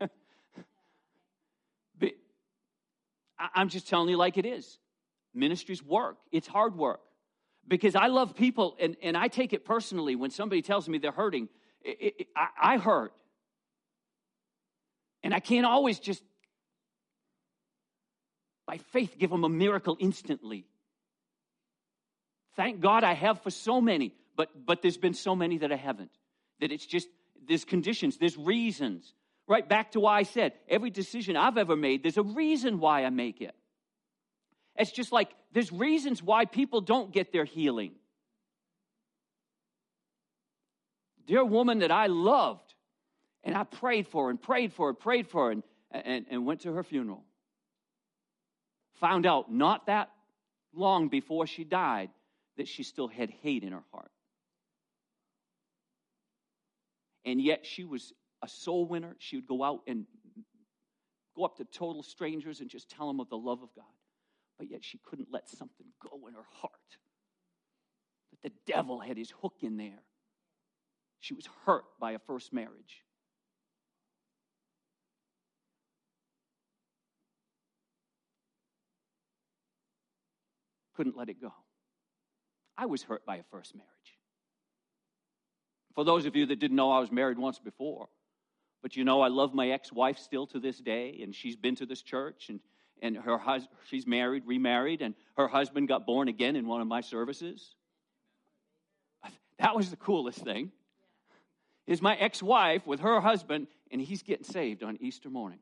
But I'm just telling you like it is. Ministries work. It's hard work. Because I love people, and I take it personally when somebody tells me they're hurting. I hurt. And I can't always just, by faith, give them a miracle instantly. Thank God I have for so many, but there's been so many that I haven't. That it's just, there's conditions, there's reasons. Right back to why I said, every decision I've ever made, there's a reason why I make it. It's just like there's reasons why people don't get their healing. Dear woman that I loved, and I prayed for and prayed for and went to her funeral. Found out not that long before she died that she still had hate in her heart. And yet she was a soul winner. She would go out and go up to total strangers and just tell them of the love of God. But yet she couldn't let something go in her heart. The The devil had his hook in there. She was hurt by a first marriage. Couldn't let it go. I was hurt by a first marriage. For those of you that didn't know, I was married once before. But you know, I love my ex-wife still to this day, and she's been to this church, and she's married, remarried, and her husband got born again in one of my services. That was the coolest thing. Is my ex-wife with her husband, and he's getting saved on Easter morning.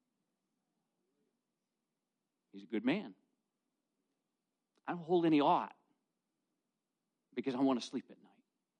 He's a good man. I don't hold any ought because I want to sleep at night.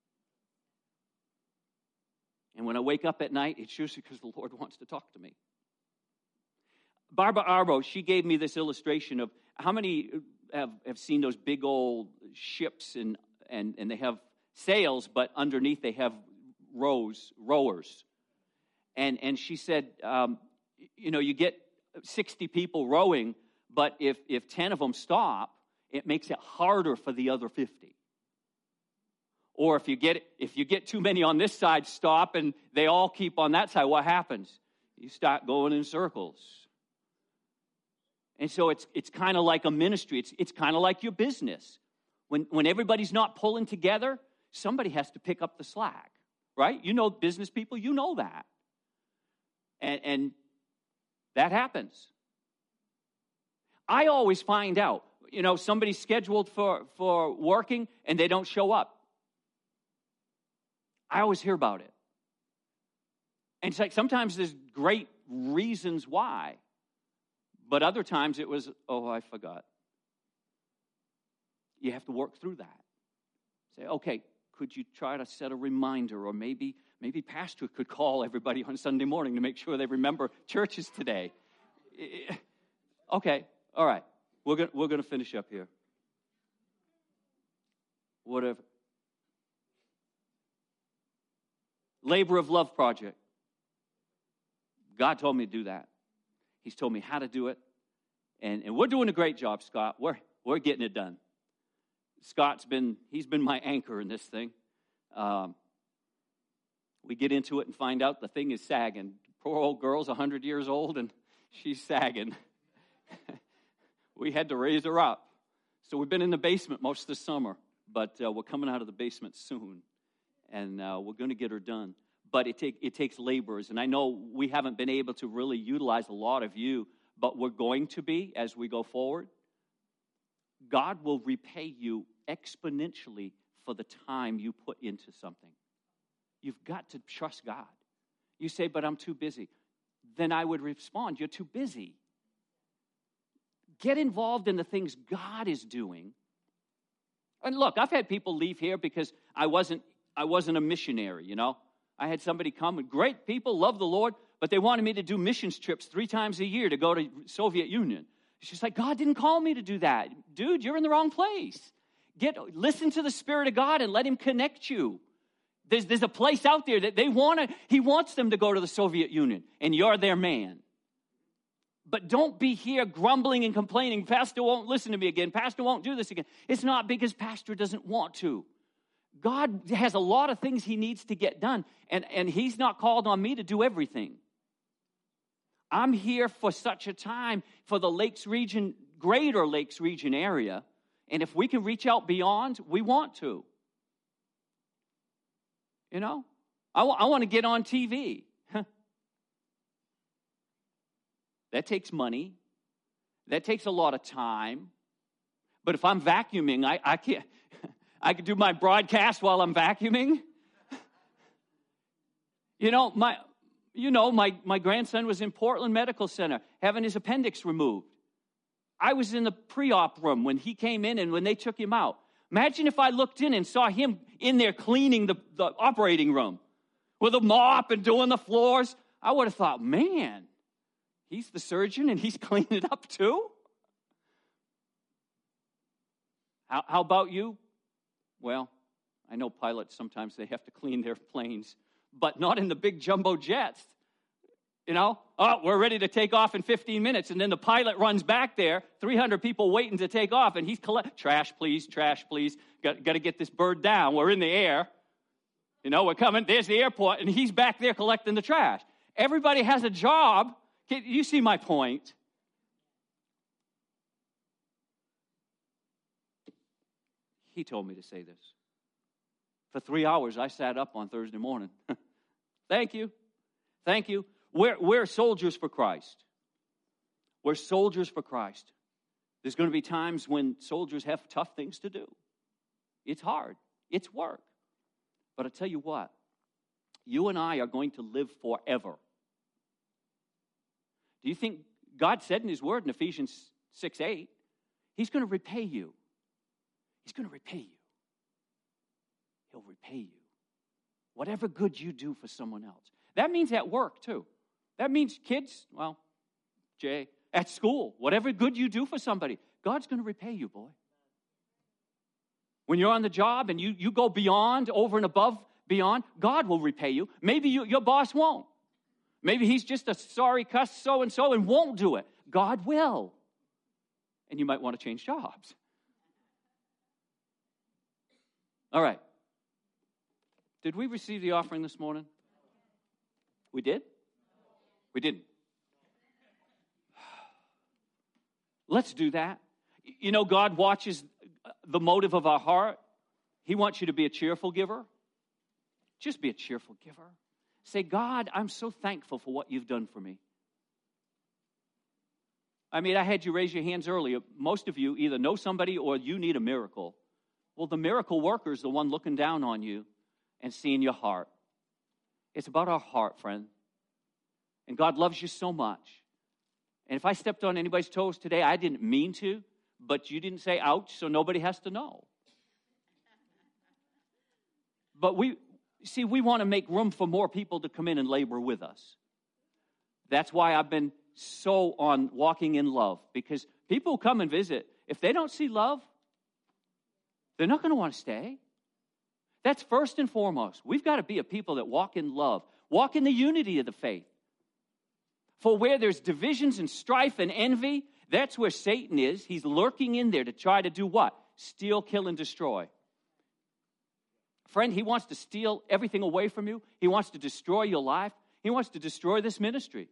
And when I wake up at night, it's usually because the Lord wants to talk to me. Barbara Arbo, she gave me this illustration of how many have seen those big old ships and they have sails, but underneath they have rowers. And she said, you get 60 people rowing, but if 10 of them stop, it makes it harder for the other 50. Or if you get too many on this side, stop, and they all keep on that side, what happens? You start going in circles. And so it's kind of like a ministry. It's kind of like your business. When everybody's not pulling together, somebody has to pick up the slack, right? You know, business people, you know that. And that happens. I always find out, somebody's scheduled for working and they don't show up. I always hear about it. And it's like sometimes there's great reasons why. But other times it was, I forgot. You have to work through that. Say, okay, could you try to set a reminder? Or maybe pastor could call everybody on Sunday morning to make sure they remember churches today. Okay, all right. We're going to finish up here. Whatever. Labor of Love Project. God told me to do that. He's told me how to do it. And we're doing a great job, Scott. We're getting it done. He's been my anchor in this thing. We get into it and find out the thing is sagging. Poor old girl's 100 years old and she's sagging. We had to raise her up. So we've been in the basement most of the summer, but we're coming out of the basement soon. And we're going to get her done. But it takes laborers. And I know we haven't been able to really utilize a lot of you, but we're going to be as we go forward. God will repay you exponentially for the time you put into something. You've got to trust God. You say, but I'm too busy. Then I would respond, you're too busy. Get involved in the things God is doing. And look, I've had people leave here because I wasn't a missionary, I had somebody come, and great people, love the Lord, but they wanted me to do missions trips 3 times a year to go to Soviet Union. She's like, God didn't call me to do that. Dude, you're in the wrong place. Listen to the Spirit of God and let Him connect you. There's a place out there that He wants them to go to the Soviet Union, and you're their man. But don't be here grumbling and complaining. Pastor won't listen to me again. Pastor won't do this again. It's not because Pastor doesn't want to. God has a lot of things He needs to get done, and He's not called on me to do everything. I'm here for such a time for the Lakes region, greater Lakes region area, and if we can reach out beyond, we want to. I want to get on TV. That takes money. That takes a lot of time. But if I'm vacuuming, I can't. I could do my broadcast while I'm vacuuming. My grandson was in Portland Medical Center having his appendix removed. I was in the pre-op room when he came in and when they took him out. Imagine if I looked in and saw him in there cleaning the operating room with a mop and doing the floors. I would have thought, man, he's the surgeon and he's cleaning it up too? How about you? Well, I know pilots, sometimes they have to clean their planes, but not in the big jumbo jets. Oh, we're ready to take off in 15 minutes. And then the pilot runs back there, 300 people waiting to take off, and he's trash, please. Got to get this bird down. We're in the air. We're coming. There's the airport, and he's back there collecting the trash. Everybody has a job. You see my point? He told me to say this. For 3 hours, I sat up on Thursday morning. Thank you. We're soldiers for Christ. We're soldiers for Christ. There's going to be times when soldiers have tough things to do. It's hard. It's work. But I tell you what, you and I are going to live forever. Do you think God said in his word in Ephesians 6:8, he's going to repay you. He's going to repay you. He'll repay you. Whatever good you do for someone else. That means at work, too. That means kids, Jay, at school, whatever good you do for somebody, God's going to repay you, boy. When you're on the job and you go beyond, over and above, beyond, God will repay you. Maybe your boss won't. Maybe he's just a sorry cuss so-and-so and won't do it. God will. And you might want to change jobs. All right. Did we receive the offering this morning? We did? We didn't. Let's do that. God watches the motive of our heart. He wants you to be a cheerful giver. Just be a cheerful giver. Say, God, I'm so thankful for what you've done for me. I had you raise your hands earlier. Most of you either know somebody or you need a miracle. Well, the miracle worker is the one looking down on you and seeing your heart. It's about our heart, friend. And God loves you so much. And if I stepped on anybody's toes today, I didn't mean to, but you didn't say ouch, so nobody has to know. But we want to make room for more people to come in and labor with us. That's why I've been so on walking in love, because people who come and visit, if they don't see love, they're not going to want to stay. That's first and foremost. We've got to be a people that walk in love, walk in the unity of the faith. For where there's divisions and strife and envy, that's where Satan is. He's lurking in there to try to do what? Steal, kill, and destroy. Friend, he wants to steal everything away from you. He wants to destroy your life. He wants to destroy this ministry.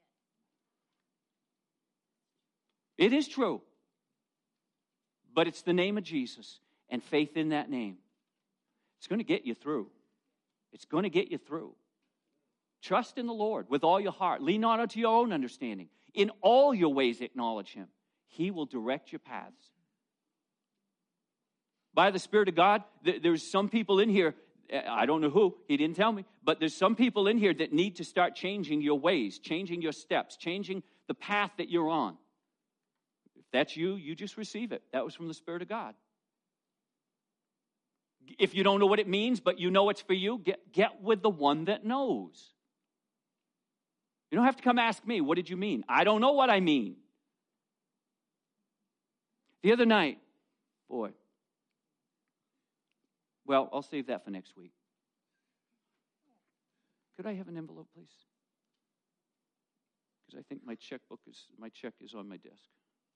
It is true. But it's the name of Jesus and faith in that name. It's going to get you through. It's going to get you through. Trust in the Lord with all your heart. Lean not unto your own understanding. In all your ways acknowledge him. He will direct your paths. By the Spirit of God, there's some people in here, I don't know who, he didn't tell me, but there's some people in here that need to start changing your ways, changing your steps, changing the path that you're on. If that's you, you just receive it. That was from the Spirit of God. If you don't know what it means, but you know it's for you, get with the one that knows. You don't have to come ask me, what did you mean? I don't know what I mean. The other night, boy, well, I'll save that for next week. Could I have an envelope, please? Because I think my check is on my desk.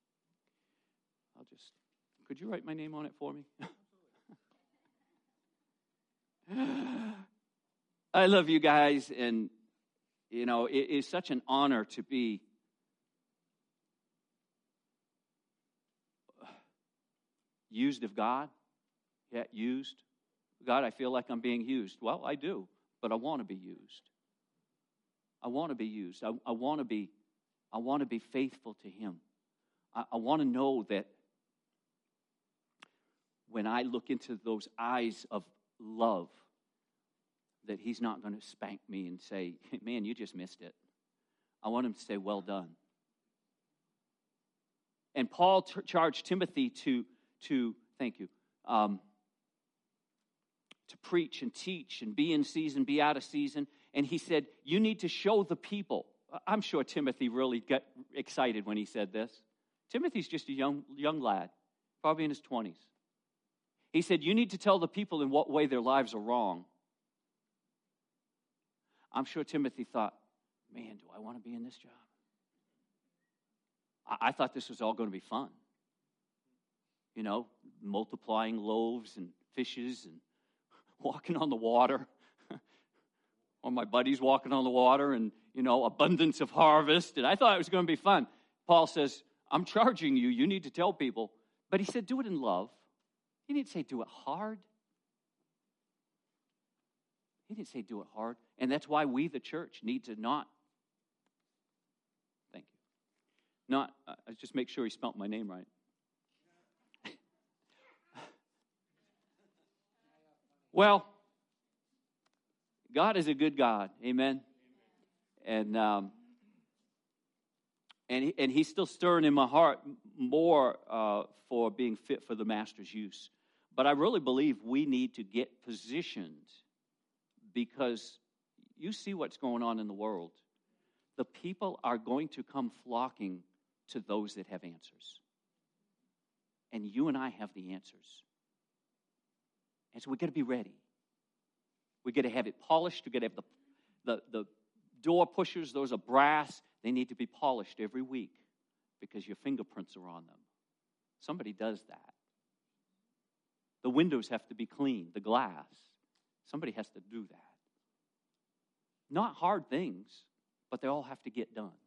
Could you write my name on it for me? I love you guys, and it is such an honor to be used of God. Yeah, used. God, I feel like I'm being used. Well, I do, but I want to be used. I want to be used. I want to be faithful to him. I want to know that when I look into those eyes of love, that he's not going to spank me and say, man, you just missed it. I want him to say, well done. And Paul charged Timothy to thank you, to preach and teach and be in season, be out of season. And he said, you need to show the people. I'm sure Timothy really got excited when he said this. Timothy's just a young lad, probably in his 20s. He said, you need to tell the people in what way their lives are wrong. I'm sure Timothy thought, man, do I want to be in this job? I thought this was all going to be fun. You know, multiplying loaves and fishes and walking on the water. Or my buddies walking on the water and, you know, abundance of harvest. And I thought it was going to be fun. Paul says, I'm charging you. You need to tell people. But he said, do it in love. He didn't say do it hard. He didn't say do it hard. And that's why we, the church, need to not, thank you, not, just make sure he spelt my name right. Well, God is a good God, amen? And he's still stirring in my heart more for being fit for the Master's use. But I really believe we need to get positioned because you see what's going on in the world. The people are going to come flocking to those that have answers. And you and I have the answers. And so we've got to be ready. We've got to have it polished. We've got to have the door pushers. Those are brass. They need to be polished every week because your fingerprints are on them. Somebody does that. The windows have to be cleaned, the glass. Somebody has to do that. Not hard things, but they all have to get done.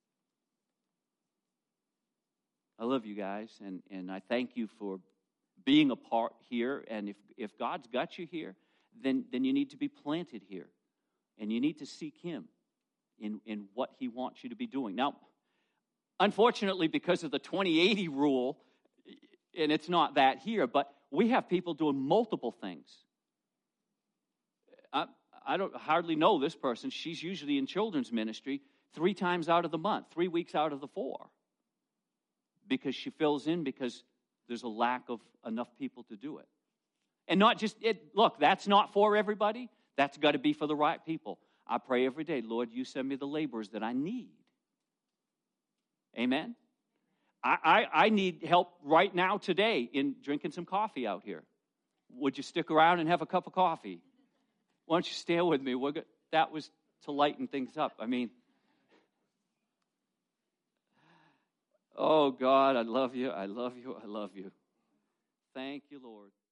I love you guys, and I thank you for being a part here. And if God's got you here, then you need to be planted here. And you need to seek Him in what He wants you to be doing. Now, unfortunately, because of the 20/80 rule, and it's not that here, but we have people doing multiple things. I don't hardly know this person. She's usually in children's ministry 3 times out of the month, 3 weeks out of the 4. Because she fills in because there's a lack of enough people to do it. And not just, look, that's not for everybody. That's got to be for the right people. I pray every day, Lord, you send me the laborers that I need. Amen? I need help right now today in drinking some coffee out here. Would you stick around and have a cup of coffee? Why don't you stand with me? That was to lighten things up. I mean, oh, God, I love you. I love you. I love you. Thank you, Lord.